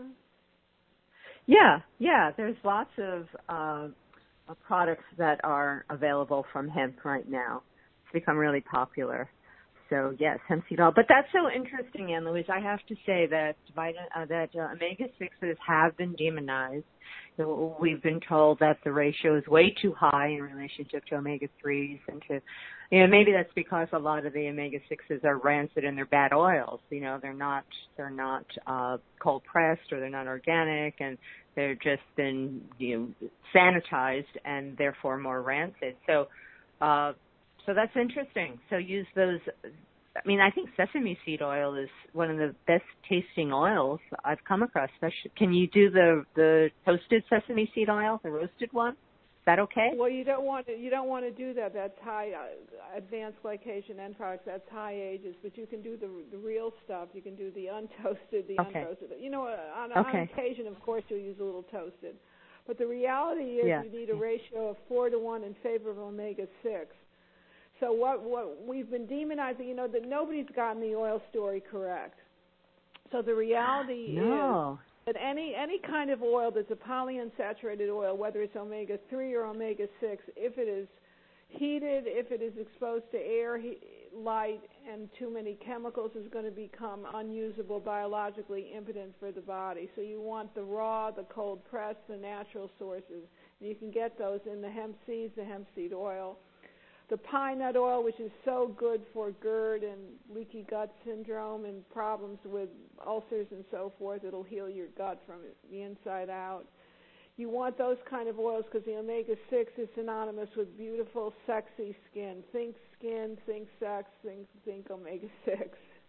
Yeah, yeah. There's lots of uh, products that are available from hemp right now. It's become really popular. So, yes, hemp seed oil. But that's so interesting, Ann Louise. I have to say that vitamin, uh, that uh, omega sixes have been demonized. So we've been told that the ratio is way too high in relationship to omega threes and to, you know, maybe that's because a lot of the omega sixes are rancid and they're bad oils. You know, they're not they're not uh, cold pressed or they're not organic and they're just been, you know, sanitized and therefore more rancid. So. Uh, So that's interesting. So use those. I mean, I think sesame seed oil is one of the best tasting oils I've come across. Especially, can you do the the toasted sesame seed oil, the roasted one? Is that okay? Well, you don't want to. You don't want to do that. That's high uh, advanced glycation end products. That's high ages. But you can do the the real stuff. You can do the untoasted, the okay. unroasted. You know, uh, on, okay. on occasion, of course, you'll use a little toasted. But the reality is, yeah. you need a ratio of four to one in favor of omega six. So what what we've been demonizing, you know, that nobody's gotten the oil story correct. So the reality no. is that any any kind of oil that's a polyunsaturated oil, whether it's omega three or omega six, if it is heated, if it is exposed to air, he, light, and too many chemicals, is going to become unusable, biologically impotent for the body. So you want the raw, the cold pressed, the natural sources. And you can get those in the hemp seeds, the hemp seed oil. The pine nut oil, which is so good for GERD and leaky gut syndrome and problems with ulcers and so forth. It'll heal your gut from the inside out. You want those kind of oils because the omega six is synonymous with beautiful, sexy skin. Think skin, think sex, think, think omega six.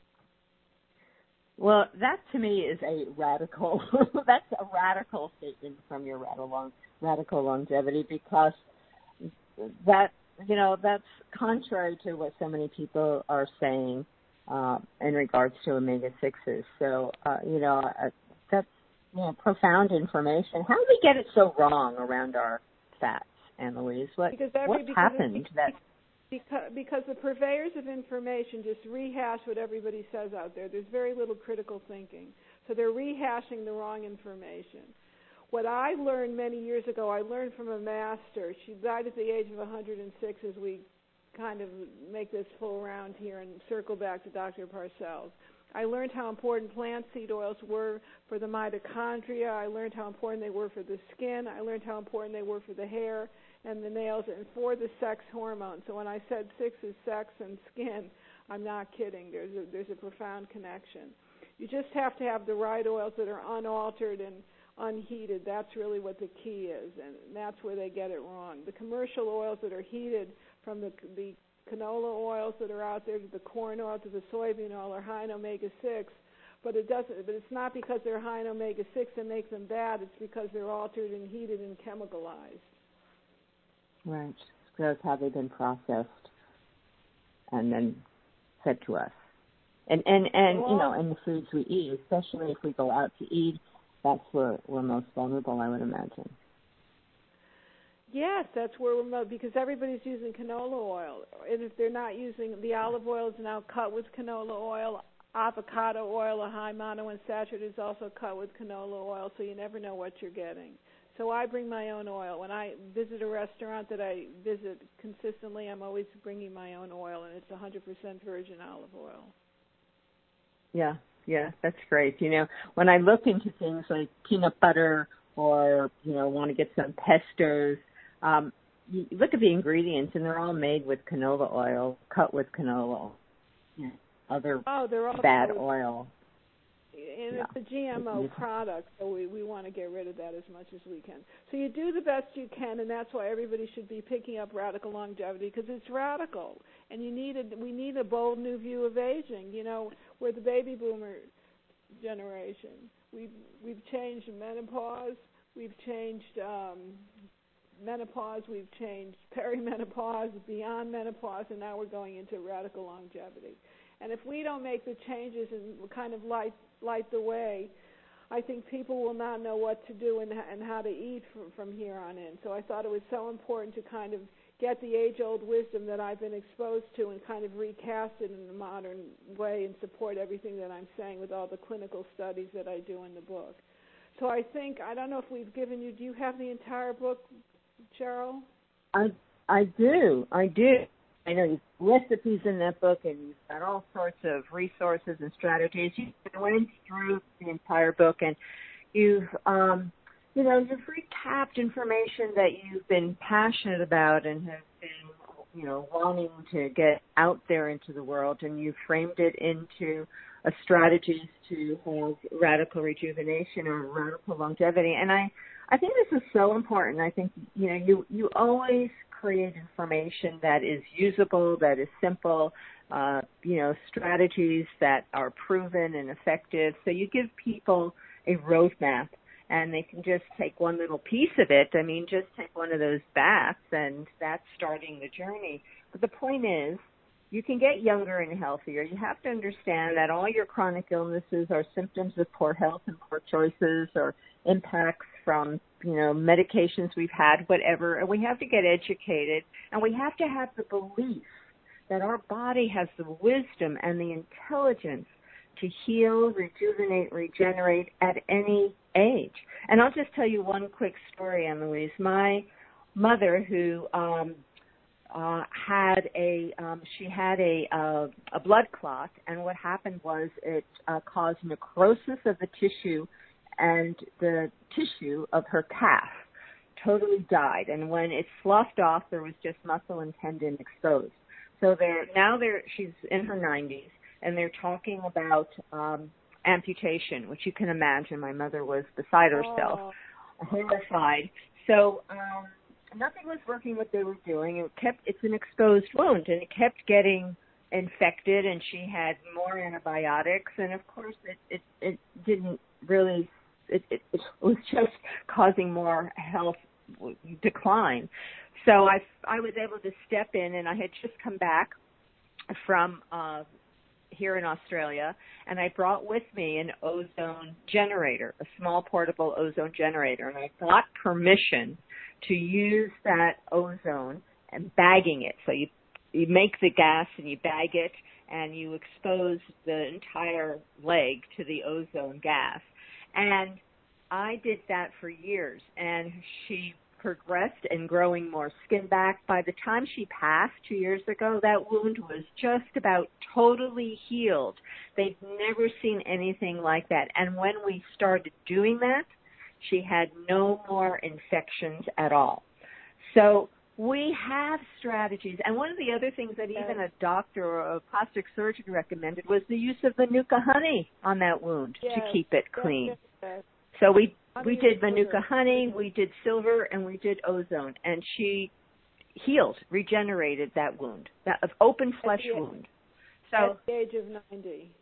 Well, that to me is a radical, that's a radical statement from your radical, radical longevity because that, you know, that's contrary to what so many people are saying uh, in regards to omega sixes. So, uh, you know, uh, that's, you know, profound information. How do we get it so wrong around our fats, Ann Louise? What, because every, what's because happened? Because, that because, because the purveyors of information just rehash what everybody says out there. There's very little critical thinking. So they're rehashing the wrong information. What I learned many years ago, I learned from a master. She died at the age of one hundred six as we kind of make this full round here and circle back to Doctor Parcells. I learned how important plant seed oils were for the mitochondria. I learned how important they were for the skin. I learned how important they were for the hair and the nails and for the sex hormone. So when I said six is sex and skin, I'm not kidding. There's a, there's a profound connection. You just have to have the right oils that are unaltered and unheated. That's really what the key is, and that's where they get it wrong. The commercial oils that are heated, from the the canola oils that are out there to the corn oil to the soybean oil, are high in omega six, but it doesn't. But it's not because they're high in omega six that makes them bad. It's because they're altered and heated and chemicalized. Right. So that's how they've been processed and then fed to us. And and and well, you know, in the foods we eat, especially if we go out to eat. That's where we're most vulnerable, I would imagine. Yes, that's where we're most, because everybody's using canola oil. And if they're not using, the olive oil is now cut with canola oil. Avocado oil, a high monounsaturated, is also cut with canola oil, so you never know what you're getting. So I bring my own oil. When I visit a restaurant that I visit consistently, I'm always bringing my own oil, and it's one hundred percent virgin olive oil. Yeah. Yeah, that's great. You know, when I look into things like peanut butter or, you know, want to get some pestos, um, you look at the ingredients, and they're all made with canola oil, cut with canola oil, yeah. other oh, they're all bad oil. And yeah. it's a G M O product, so we, we want to get rid of that as much as we can. So you do the best you can, and that's why everybody should be picking up Radical Longevity, because it's radical, and you need a, we need a bold new view of aging. You know, we're the baby boomer generation. We've, we've changed menopause, we've changed um, menopause, we've changed perimenopause, beyond menopause, and now we're going into radical longevity. And if we don't make the changes and kind of light light the way, I think people will not know what to do and, and how to eat from, from here on in. So I thought it was so important to kind of get the age-old wisdom that I've been exposed to and kind of recast it in a modern way and support everything that I'm saying with all the clinical studies that I do in the book. So I think, I don't know if we've given you, do you have the entire book, Cheryl? I I do. I do. I know you've recipes in that book, and you've got all sorts of resources and strategies. You went through the entire book, and you've, um, you know, you've recapped information that you've been passionate about and have been, you know, wanting to get out there into the world, and you've framed it into a strategies to have radical rejuvenation or radical longevity. And I, I think this is so important. I think, you know, you, you always create information that is usable, that is simple, uh, you know, strategies that are proven and effective. So you give people a roadmap, and they can just take one little piece of it. I mean, just take one of those baths, and that's starting the journey. But the point is, you can get younger and healthier. You have to understand that all your chronic illnesses are symptoms of poor health and poor choices or impacts from, you know, medications we've had, whatever. And we have to get educated, and we have to have the belief that our body has the wisdom and the intelligence to heal, rejuvenate, regenerate at any age. And I'll just tell you one quick story, Ann-Louise. My mother, who um, uh, had a, um, she had a, uh, a blood clot, and what happened was it uh, caused necrosis of the tissue, and the tissue of her calf totally died. And when it sloughed off, there was just muscle and tendon exposed. So they're, now they're, she's in her nineties, and they're talking about um, amputation, which you can imagine. My mother was beside herself, oh. horrified. So um, nothing was working what they were doing. It kept, it's an exposed wound, and it kept getting infected, and she had more antibiotics, and of course it, it, it didn't really, it, it, it was just causing more health decline. So I, I was able to step in, and I had just come back from uh, here in Australia, and I brought with me an ozone generator, a small portable ozone generator, and I got permission to use that ozone and bagging it. So you you make the gas and you bag it, and you expose the entire leg to the ozone gas. And I did that for years, and she progressed and growing more skin back. By the time she passed two years ago, that wound was just about totally healed. They've never seen anything like that. And when we started doing that, she had no more infections at all. So we have strategies. And one of the other things that even a doctor or a plastic surgeon recommended was the use of Manuka honey on that wound yes. to keep it clean. Yes, yes. So we we did Manuka honey, we did silver, and we did ozone, and she healed, regenerated that wound, that open flesh at the, wound. So at the age of ninety.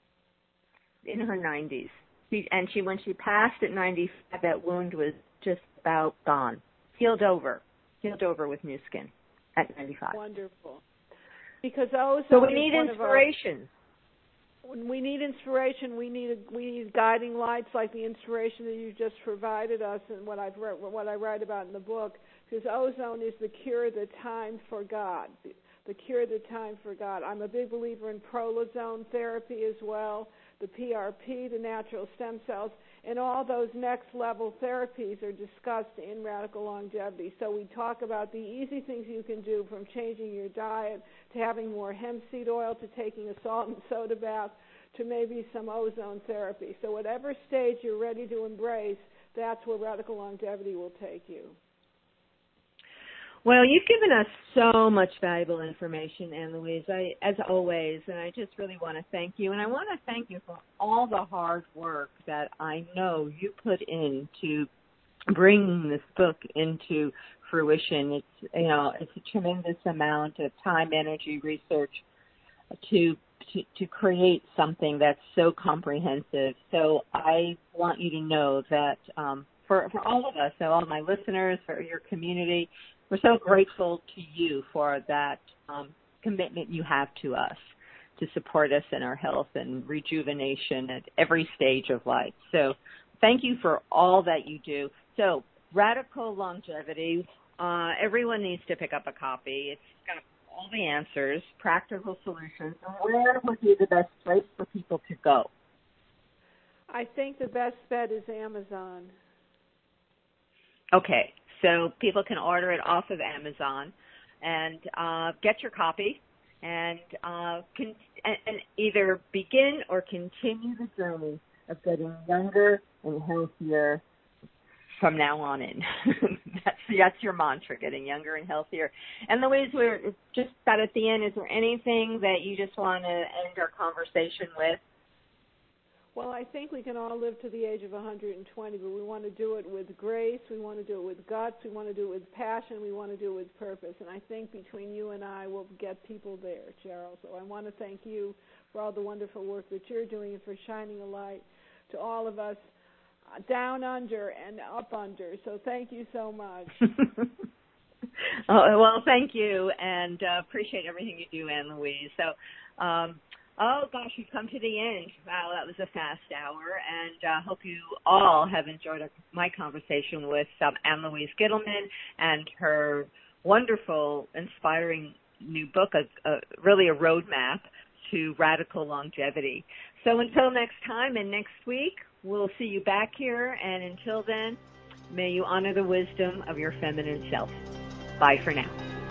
In her nineties. She, and she, when she passed at ninety-five, that wound was just about gone, healed over, healed over with new skin at ninety-five. Wonderful. Because ozone so we need is inspiration. When we need inspiration, we need a, we need guiding lights like the inspiration that you just provided us, and what I've read, what I write about in the book. Because ozone is the cure of the time for God, the, the cure of the time for God. I'm a big believer in prolozone therapy as well, the P R P, the natural stem cells, and all those next level therapies are discussed in Radical Longevity. So we talk about the easy things you can do, from changing your diet to having more hemp seed oil to taking a salt and soda bath to maybe some ozone therapy. So whatever stage you're ready to embrace, that's where Radical Longevity will take you. Well, you've given us so much valuable information, Ann Louise, I, as always, and I just really want to thank you. And I want to thank you for all the hard work that I know you put into bringing this book into fruition. It's, you know, it's a tremendous amount of time, energy, research to to, to create something that's so comprehensive. So I want you to know that um, for, for all of us, so all my listeners, for your community, we're so grateful to you for that um, commitment you have to us to support us in our health and rejuvenation at every stage of life. So thank you for all that you do. So Radical Longevity, uh, everyone needs to pick up a copy. It's got all the answers, practical solutions, and where would be the best place for people to go? I think the best bet is Amazon. Okay, so people can order it off of Amazon and uh, get your copy and, uh, con- and, and either begin or continue the journey of getting younger and healthier from now on in. that's, that's your mantra, getting younger and healthier. And Louise, we're just about at the end. Is there anything that you just want to end our conversation with? Well, I think we can all live to the age of one hundred twenty, but we want to do it with grace, we want to do it with guts, we want to do it with passion, we want to do it with purpose. And I think between you and I, we'll get people there, Cheryl. So I want to thank you for all the wonderful work that you're doing and for shining a light to all of us down under and up under. So thank you so much. Oh, well, thank you, and uh, appreciate everything you do, Ann Louise. So, um, oh, gosh, we've come to the end. Wow, that was a fast hour, and I uh, hope you all have enjoyed my conversation with um, Ann Louise Gittleman and her wonderful, inspiring new book, a, a, really a roadmap to radical longevity. So until next time and next week, we'll see you back here, and until then, may you honor the wisdom of your feminine self. Bye for now.